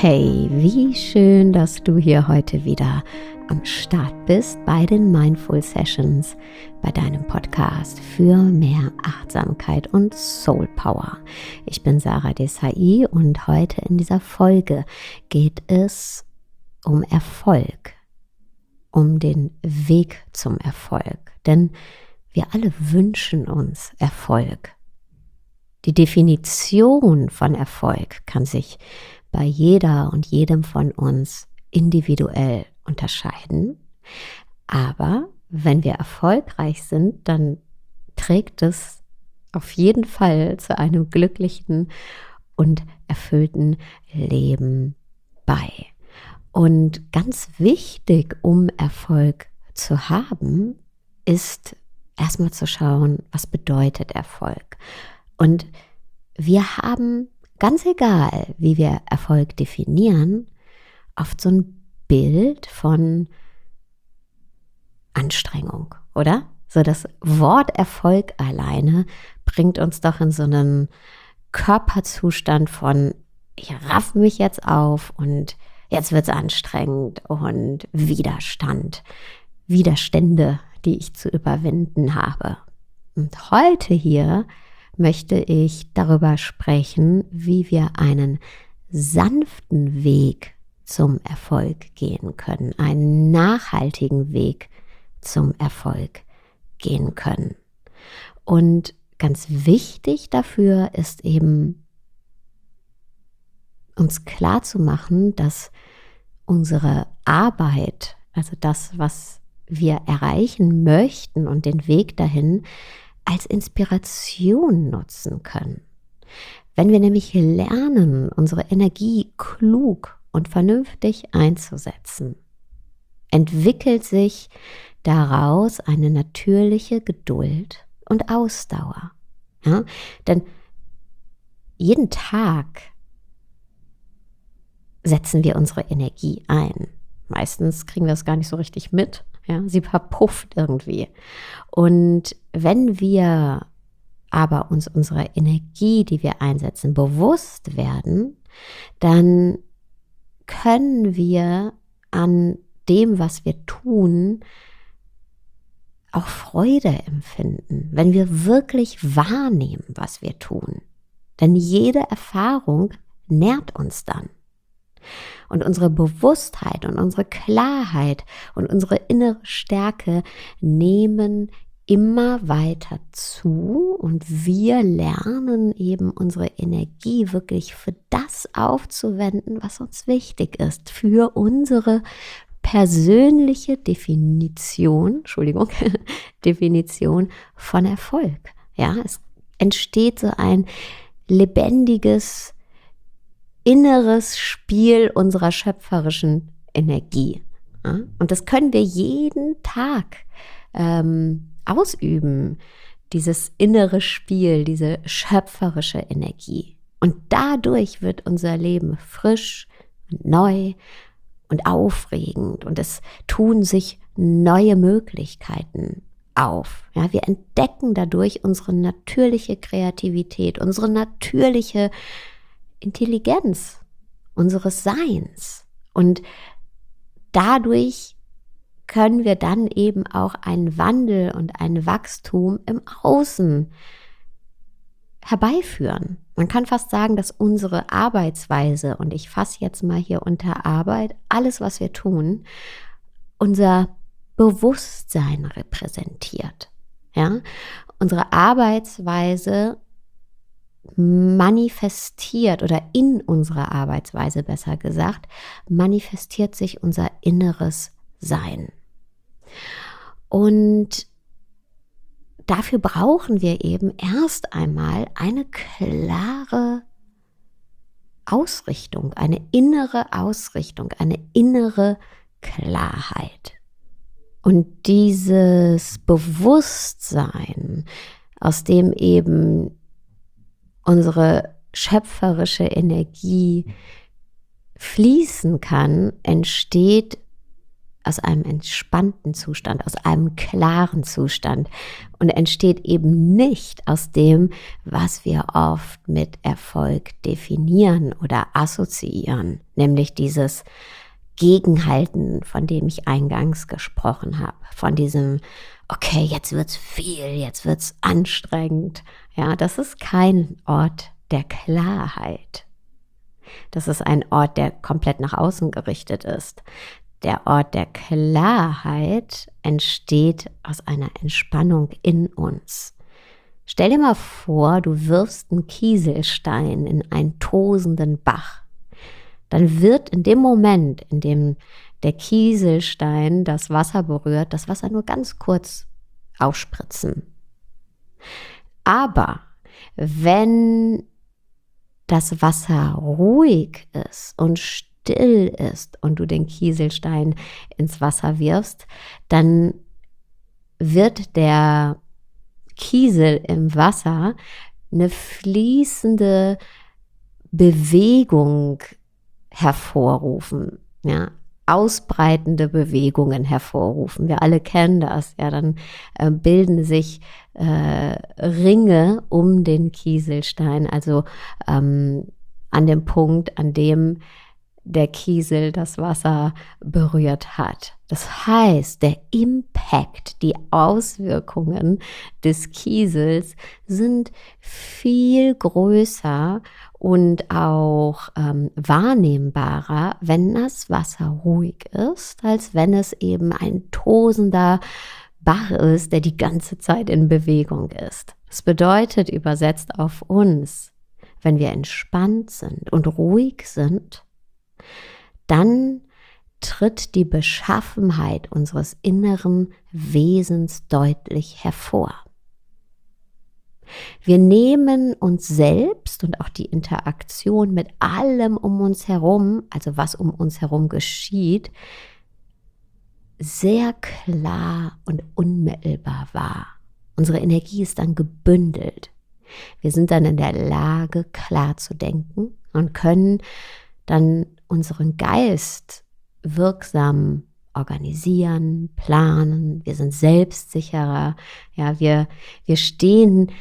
Hey, wie schön, dass du hier heute wieder am Start bist bei den Mindful Sessions, bei deinem Podcast für mehr Achtsamkeit und Soul Power. Ich bin Sarah Desai und heute in dieser Folge geht es um Erfolg, um den Weg zum Erfolg, denn wir alle wünschen uns Erfolg. Die Definition von Erfolg kann sich bei jeder und jedem von uns individuell unterscheiden. Aber wenn wir erfolgreich sind, dann trägt es auf jeden Fall zu einem glücklichen und erfüllten Leben bei. Und ganz wichtig, um Erfolg zu haben, ist erstmal zu schauen, was bedeutet Erfolg. Und wir haben, ganz egal, wie wir Erfolg definieren, oft so ein Bild von Anstrengung, oder? So das Wort Erfolg alleine bringt uns doch in so einen Körperzustand von, ich raff mich jetzt auf und jetzt wird es anstrengend und Widerstände, die ich zu überwinden habe. Und heute hier möchte ich darüber sprechen, wie wir einen sanften Weg zum Erfolg gehen können, einen nachhaltigen Weg zum Erfolg gehen können. Und ganz wichtig dafür ist eben, uns klar zu machen, dass unsere Arbeit, also das, was wir erreichen möchten und den Weg dahin, als Inspiration nutzen können. Wenn wir nämlich lernen, unsere Energie klug und vernünftig einzusetzen, entwickelt sich daraus eine natürliche Geduld und Ausdauer. Ja? Denn jeden Tag setzen wir unsere Energie ein. Meistens kriegen wir es gar nicht so richtig mit. Ja, sie verpufft irgendwie. Und wenn wir aber uns unserer Energie, die wir einsetzen, bewusst werden, dann können wir an dem, was wir tun, auch Freude empfinden, wenn wir wirklich wahrnehmen, was wir tun. Denn jede Erfahrung nährt uns dann. Und unsere Bewusstheit und unsere Klarheit und unsere innere Stärke nehmen immer weiter zu und wir lernen eben unsere Energie wirklich für das aufzuwenden, was uns wichtig ist, für unsere persönliche Definition von Erfolg. Ja, es entsteht so ein lebendiges inneres Spiel unserer schöpferischen Energie. Ja? Und das können wir jeden Tag ausüben, dieses innere Spiel, diese schöpferische Energie. Und dadurch wird unser Leben frisch und neu und aufregend und es tun sich neue Möglichkeiten auf. Ja, wir entdecken dadurch unsere natürliche Kreativität, unsere natürliche Intelligenz unseres Seins. Und dadurch können wir dann eben auch einen Wandel und ein Wachstum im Außen herbeiführen. Man kann fast sagen, dass unsere Arbeitsweise, und ich fasse jetzt mal hier unter Arbeit, alles, was wir tun, unser Bewusstsein repräsentiert. Ja? Unsere Arbeitsweise manifestiert oder in unserer Arbeitsweise besser gesagt, manifestiert sich unser inneres Sein. Und dafür brauchen wir eben erst einmal eine klare Ausrichtung, eine innere Ausrichtung, eine innere Klarheit. Und dieses Bewusstsein, aus dem eben unsere schöpferische Energie fließen kann, entsteht aus einem entspannten Zustand, aus einem klaren Zustand und entsteht eben nicht aus dem, was wir oft mit Erfolg definieren oder assoziieren, nämlich dieses Gegenhalten, von dem ich eingangs gesprochen habe, von diesem, okay, jetzt wird's viel, jetzt wird's anstrengend. Ja, das ist kein Ort der Klarheit. Das ist ein Ort, der komplett nach außen gerichtet ist. Der Ort der Klarheit entsteht aus einer Entspannung in uns. Stell dir mal vor, du wirfst einen Kieselstein in einen tosenden Bach. Dann wird in dem Moment, in dem der Kieselstein das Wasser berührt, das Wasser nur ganz kurz aufspritzen. Aber wenn das Wasser ruhig ist und still ist und du den Kieselstein ins Wasser wirfst, dann wird der Kiesel im Wasser eine fließende Bewegung hervorrufen, ja, ausbreitende Bewegungen hervorrufen. Wir alle kennen das, ja, dann bilden sich Ringe um den Kieselstein, also an dem Punkt, an dem der Kiesel das Wasser berührt hat. Das heißt, der Impact, die Auswirkungen des Kiesels sind viel größer und auch wahrnehmbarer, wenn das Wasser ruhig ist, als wenn es eben ein tosender Bach ist, der die ganze Zeit in Bewegung ist. Das bedeutet übersetzt auf uns, wenn wir entspannt sind und ruhig sind, dann tritt die Beschaffenheit unseres inneren Wesens deutlich hervor. Wir nehmen uns selbst und auch die Interaktion mit allem um uns herum, also was um uns herum geschieht, sehr klar und unmittelbar wahr. Unsere Energie ist dann gebündelt. Wir sind dann in der Lage, klar zu denken und können dann unseren Geist wirksam organisieren, planen. Wir sind selbstsicherer. Ja, wir stehen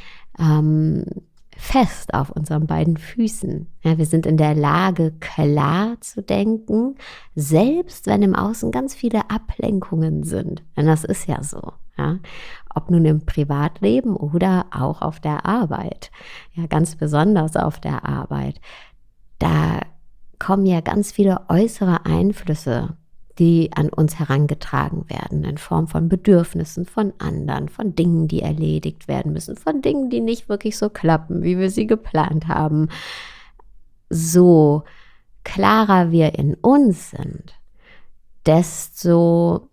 fest auf unseren beiden Füßen. Ja, wir sind in der Lage, klar zu denken, selbst wenn im Außen ganz viele Ablenkungen sind. Denn das ist ja so. Ja, ob nun im Privatleben oder auch auf der Arbeit. Ja, ganz besonders auf der Arbeit. Da kommen ja ganz viele äußere Einflüsse, die an uns herangetragen werden, in Form von Bedürfnissen von anderen, von Dingen, die erledigt werden müssen, von Dingen, die nicht wirklich so klappen, wie wir sie geplant haben. So klarer wir in uns sind, desto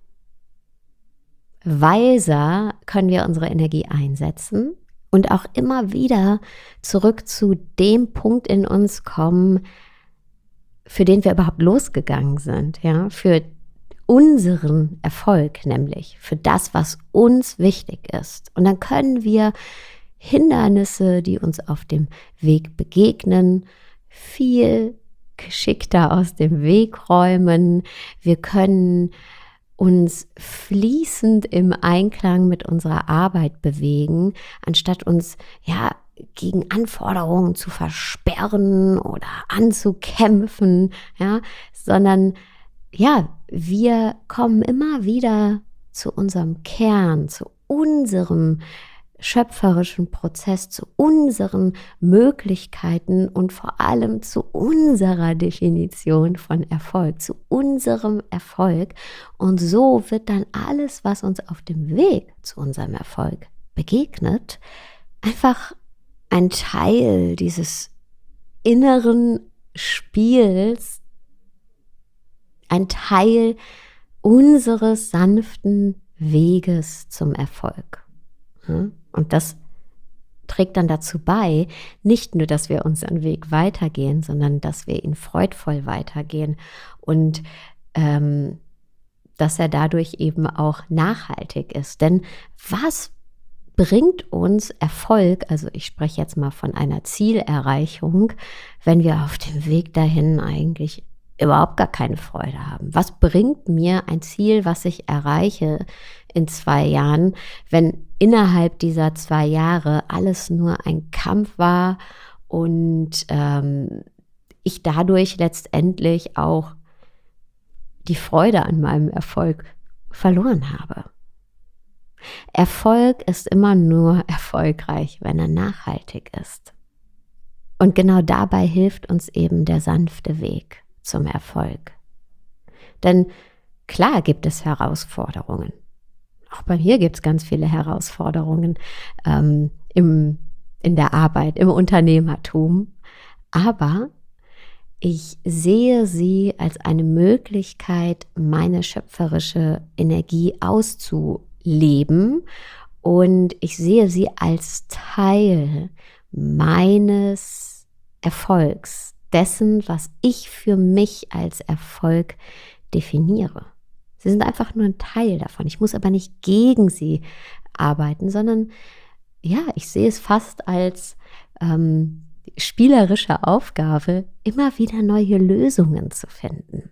weiser können wir unsere Energie einsetzen und auch immer wieder zurück zu dem Punkt in uns kommen, für den wir überhaupt losgegangen sind, ja, für unseren Erfolg, nämlich für das, was uns wichtig ist. Und dann können wir Hindernisse, die uns auf dem Weg begegnen, viel geschickter aus dem Weg räumen. Wir können uns fließend im Einklang mit unserer Arbeit bewegen, anstatt uns, ja, gegen Anforderungen zu versperren oder anzukämpfen, ja, sondern ja, wir kommen immer wieder zu unserem Kern, zu unserem schöpferischen Prozess, zu unseren Möglichkeiten und vor allem zu unserer Definition von Erfolg, zu unserem Erfolg. Und so wird dann alles, was uns auf dem Weg zu unserem Erfolg begegnet, einfach ein Teil dieses inneren Spiels, ein Teil unseres sanften Weges zum Erfolg. Und das trägt dann dazu bei, nicht nur, dass wir unseren Weg weitergehen, sondern dass wir ihn freudvoll weitergehen und dass er dadurch eben auch nachhaltig ist. Denn was bringt uns Erfolg, also ich spreche jetzt mal von einer Zielerreichung, wenn wir auf dem Weg dahin eigentlich überhaupt gar keine Freude haben. Was bringt mir ein Ziel, was ich erreiche in 2 Jahren, wenn innerhalb dieser 2 Jahre alles nur ein Kampf war und ich dadurch letztendlich auch die Freude an meinem Erfolg verloren habe. Erfolg ist immer nur erfolgreich, wenn er nachhaltig ist. Und genau dabei hilft uns eben der sanfte Weg zum Erfolg. Denn klar gibt es Herausforderungen. Auch bei mir gibt es ganz viele Herausforderungen in der Arbeit, im Unternehmertum. Aber ich sehe sie als eine Möglichkeit, meine schöpferische Energie auszuleben. Und ich sehe sie als Teil meines Erfolgs, dessen, was ich für mich als Erfolg definiere. Sie sind einfach nur ein Teil davon. Ich muss aber nicht gegen sie arbeiten, sondern ja, ich sehe es fast als spielerische Aufgabe, immer wieder neue Lösungen zu finden.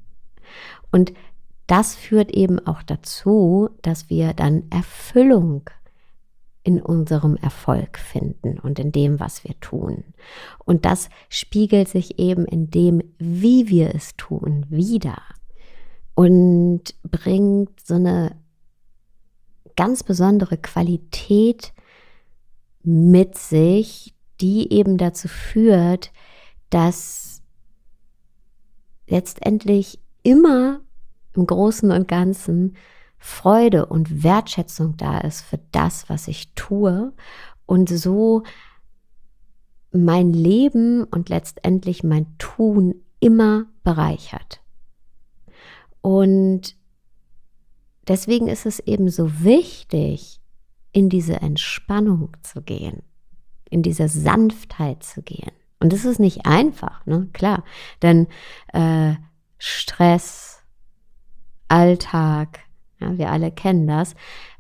Und das führt eben auch dazu, dass wir dann Erfüllung in unserem Erfolg finden und in dem, was wir tun. Und das spiegelt sich eben in dem, wie wir es tun, wider und bringt so eine ganz besondere Qualität mit sich, die eben dazu führt, dass letztendlich immer im Großen und Ganzen Freude und Wertschätzung da ist für das, was ich tue und so mein Leben und letztendlich mein Tun immer bereichert. Und deswegen ist es eben so wichtig, in diese Entspannung zu gehen, in diese Sanftheit zu gehen. Und das ist nicht einfach, ne? Klar, denn Stress, Alltag, ja, wir alle kennen das,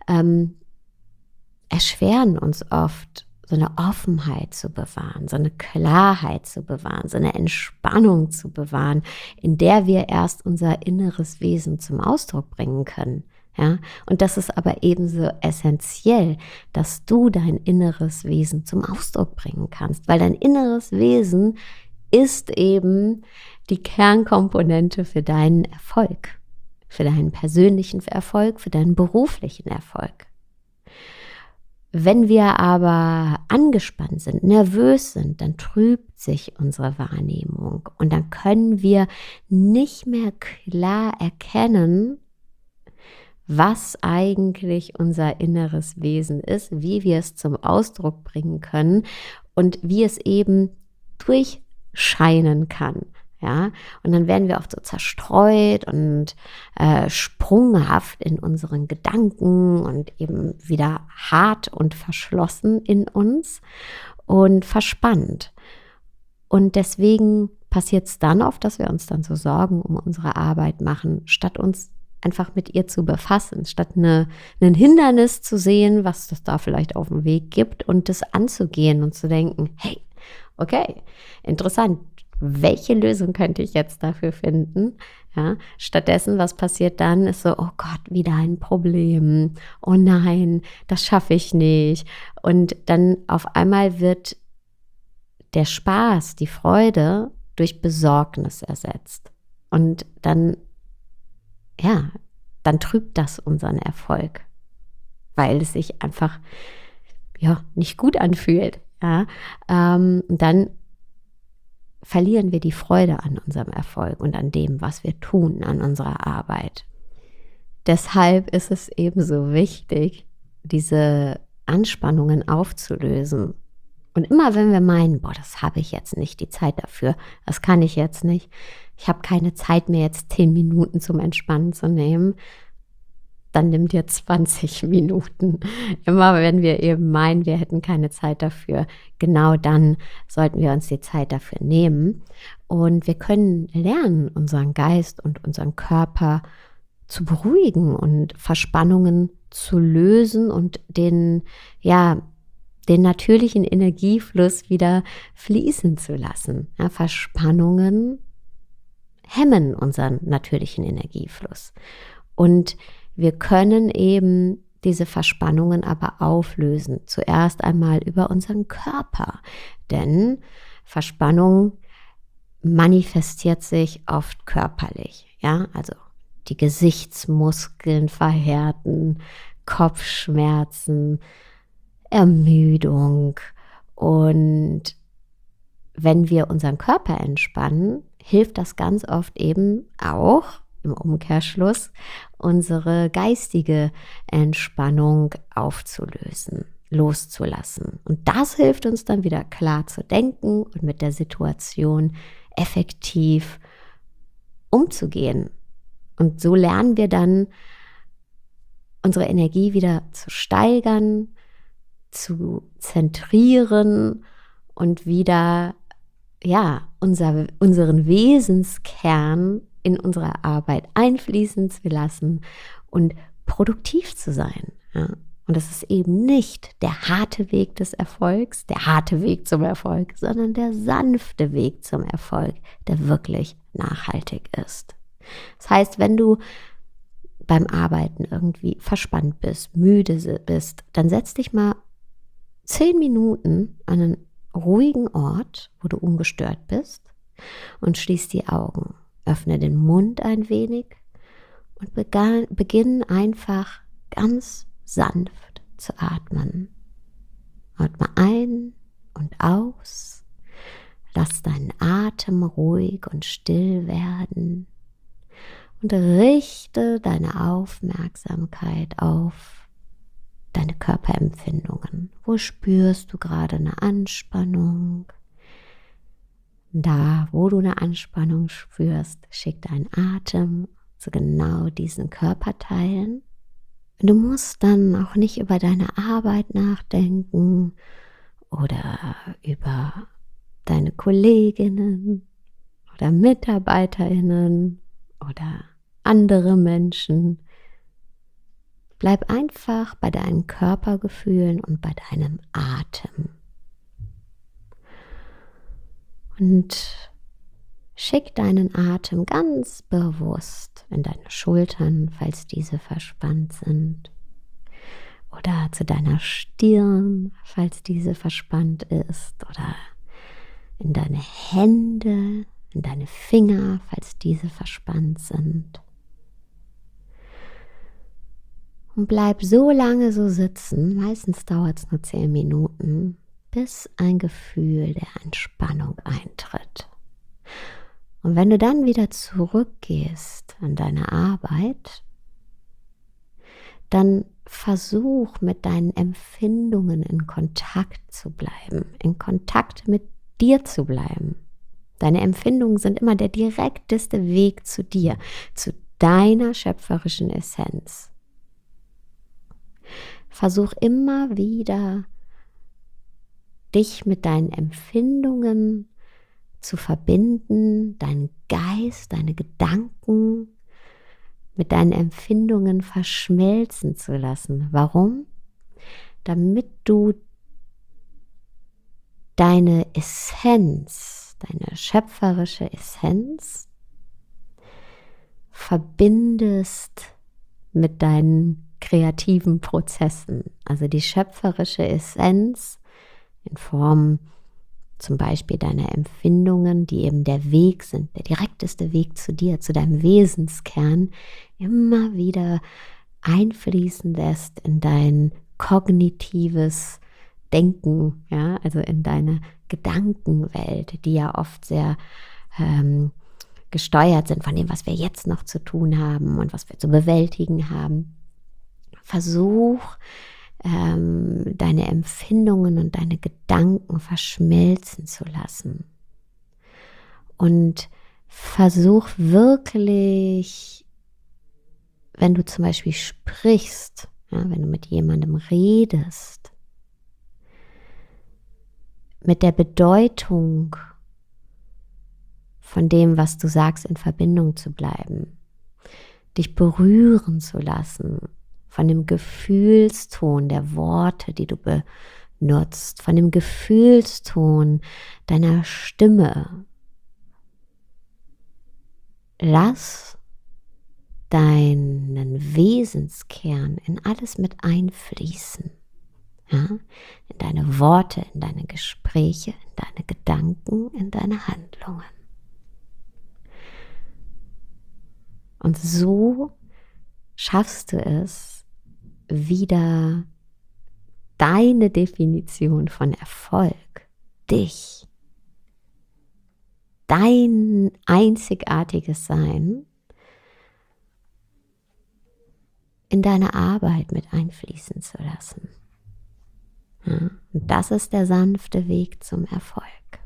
erschweren uns oft, so eine Offenheit zu bewahren, so eine Klarheit zu bewahren, so eine Entspannung zu bewahren, in der wir erst unser inneres Wesen zum Ausdruck bringen können. Ja? Und das ist aber ebenso essentiell, dass du dein inneres Wesen zum Ausdruck bringen kannst, weil dein inneres Wesen ist eben die Kernkomponente für deinen Erfolg, für deinen persönlichen Erfolg, für deinen beruflichen Erfolg. Wenn wir aber angespannt sind, nervös sind, dann trübt sich unsere Wahrnehmung und dann können wir nicht mehr klar erkennen, was eigentlich unser inneres Wesen ist, wie wir es zum Ausdruck bringen können und wie es eben durchscheinen kann. Ja, und dann werden wir oft so zerstreut und sprunghaft in unseren Gedanken und eben wieder hart und verschlossen in uns und verspannt. Und deswegen passiert es dann oft, dass wir uns dann so Sorgen um unsere Arbeit machen, statt uns einfach mit ihr zu befassen, statt ein Hindernis zu sehen, was es da vielleicht auf dem Weg gibt und das anzugehen und zu denken, hey, okay, interessant, welche Lösung könnte ich jetzt dafür finden? Ja, stattdessen, was passiert dann, ist so, oh Gott, wieder ein Problem. Oh nein, das schaffe ich nicht. Und dann auf einmal wird der Spaß, die Freude durch Besorgnis ersetzt. Und dann, ja, dann trübt das unseren Erfolg, weil es sich einfach, ja, nicht gut anfühlt. Ja, dann verlieren wir die Freude an unserem Erfolg und an dem, was wir tun, an unserer Arbeit. Deshalb ist es ebenso wichtig, diese Anspannungen aufzulösen. Und immer wenn wir meinen, boah, das habe ich jetzt nicht, die Zeit dafür, das kann ich jetzt nicht, ich habe keine Zeit mehr, jetzt 10 Minuten zum Entspannen zu nehmen, dann nimm dir 20 Minuten. Immer wenn wir eben meinen, wir hätten keine Zeit dafür, genau dann sollten wir uns die Zeit dafür nehmen. Und wir können lernen, unseren Geist und unseren Körper zu beruhigen und Verspannungen zu lösen und den natürlichen Energiefluss wieder fließen zu lassen. Ja, Verspannungen hemmen unseren natürlichen Energiefluss. Und wir können eben diese Verspannungen aber auflösen. Zuerst einmal über unseren Körper. Denn Verspannung manifestiert sich oft körperlich. Ja, also die Gesichtsmuskeln verhärten, Kopfschmerzen, Ermüdung. Und wenn wir unseren Körper entspannen, hilft das ganz oft eben auch im Umkehrschluss, unsere geistige Entspannung aufzulösen, loszulassen. Und das hilft uns dann wieder klar zu denken und mit der Situation effektiv umzugehen. Und so lernen wir dann, unsere Energie wieder zu steigern, zu zentrieren und wieder unseren Wesenskern in unsere Arbeit einfließen zu lassen und produktiv zu sein. Ja. Und das ist eben nicht der harte Weg des Erfolgs, der harte Weg zum Erfolg, sondern der sanfte Weg zum Erfolg, der wirklich nachhaltig ist. Das heißt, wenn du beim Arbeiten irgendwie verspannt bist, müde bist, dann setz dich mal 10 Minuten an einen ruhigen Ort, wo du ungestört bist, und schließ die Augen. Öffne den Mund ein wenig und beginn einfach ganz sanft zu atmen. Atme ein und aus. Lass deinen Atem ruhig und still werden und richte deine Aufmerksamkeit auf deine Körperempfindungen. Wo spürst du gerade eine Anspannung? Da, wo du eine Anspannung spürst, schick deinen Atem zu genau diesen Körperteilen. Du musst dann auch nicht über deine Arbeit nachdenken oder über deine Kolleginnen oder MitarbeiterInnen oder andere Menschen. Bleib einfach bei deinen Körpergefühlen und bei deinem Atem. Und schick deinen Atem ganz bewusst in deine Schultern, falls diese verspannt sind. Oder zu deiner Stirn, falls diese verspannt ist. Oder in deine Hände, in deine Finger, falls diese verspannt sind. Und bleib so lange so sitzen, meistens dauert es nur 10 Minuten, bis ein Gefühl der Entspannung eintritt. Und wenn du dann wieder zurückgehst an deine Arbeit, dann versuch mit deinen Empfindungen in Kontakt zu bleiben, in Kontakt mit dir zu bleiben. Deine Empfindungen sind immer der direkteste Weg zu dir, zu deiner schöpferischen Essenz. Versuch immer wieder, dich mit deinen Empfindungen zu verbinden, deinen Geist, deine Gedanken mit deinen Empfindungen verschmelzen zu lassen. Warum? Damit du deine Essenz, deine schöpferische Essenz verbindest mit deinen kreativen Prozessen. Also die schöpferische Essenz in Form zum Beispiel deiner Empfindungen, die eben der Weg sind, der direkteste Weg zu dir, zu deinem Wesenskern, immer wieder einfließen lässt in dein kognitives Denken, ja, also in deine Gedankenwelt, die ja oft sehr gesteuert sind von dem, was wir jetzt noch zu tun haben und was wir zu bewältigen haben. Versuch, deine Empfindungen und deine Gedanken verschmelzen zu lassen. Und versuch wirklich, wenn du zum Beispiel sprichst, ja, wenn du mit jemandem redest, mit der Bedeutung von dem, was du sagst, in Verbindung zu bleiben, dich berühren zu lassen, von dem Gefühlston der Worte, die du benutzt, von dem Gefühlston deiner Stimme. lass deinen Wesenskern in alles mit einfließen. Ja? In deine Worte, in deine Gespräche, in deine Gedanken, in deine Handlungen. Und so schaffst du es, wieder deine Definition von Erfolg, dich, dein einzigartiges Sein in deine Arbeit mit einfließen zu lassen. Ja, und das ist der sanfte Weg zum Erfolg.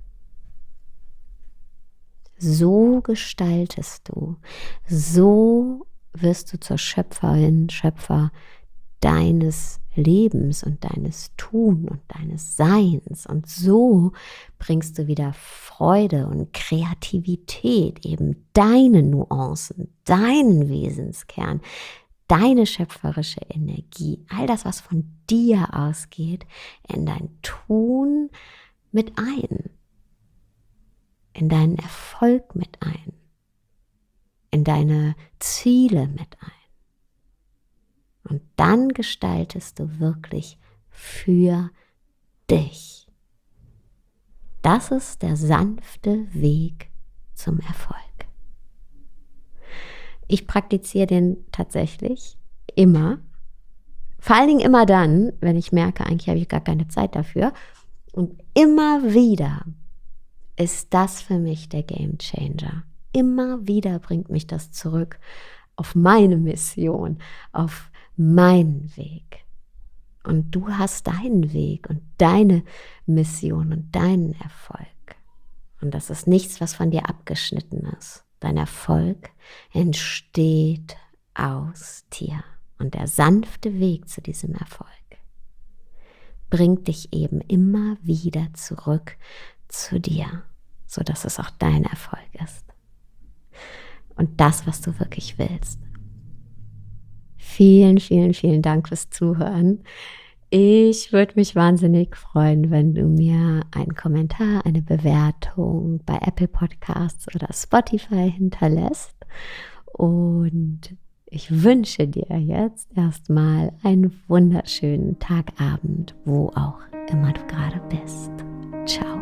So gestaltest du, so wirst du zur Schöpferin, Schöpfer deines Lebens und deines Tun und deines Seins. Und so bringst du wieder Freude und Kreativität, eben deine Nuancen, deinen Wesenskern, deine schöpferische Energie, all das, was von dir ausgeht, in dein Tun mit ein, in deinen Erfolg mit ein, in deine Ziele mit ein. Und dann gestaltest du wirklich für dich. Das ist der sanfte Weg zum Erfolg. Ich praktiziere den tatsächlich immer. Vor allen Dingen immer dann, wenn ich merke, eigentlich habe ich gar keine Zeit dafür. Und immer wieder ist das für mich der Game Changer. Immer wieder bringt mich das zurück auf meine Mission, auf meinen Weg. Und du hast deinen Weg und deine Mission und deinen Erfolg. Und das ist nichts, was von dir abgeschnitten ist. Dein Erfolg entsteht aus dir. Und der sanfte Weg zu diesem Erfolg bringt dich eben immer wieder zurück zu dir, sodass es auch dein Erfolg ist. Und das, was du wirklich willst. Vielen, vielen, vielen Dank fürs Zuhören. Ich würde mich wahnsinnig freuen, wenn du mir einen Kommentar, eine Bewertung bei Apple Podcasts oder Spotify hinterlässt. Und ich wünsche dir jetzt erstmal einen wunderschönen Tagabend, wo auch immer du gerade bist. Ciao.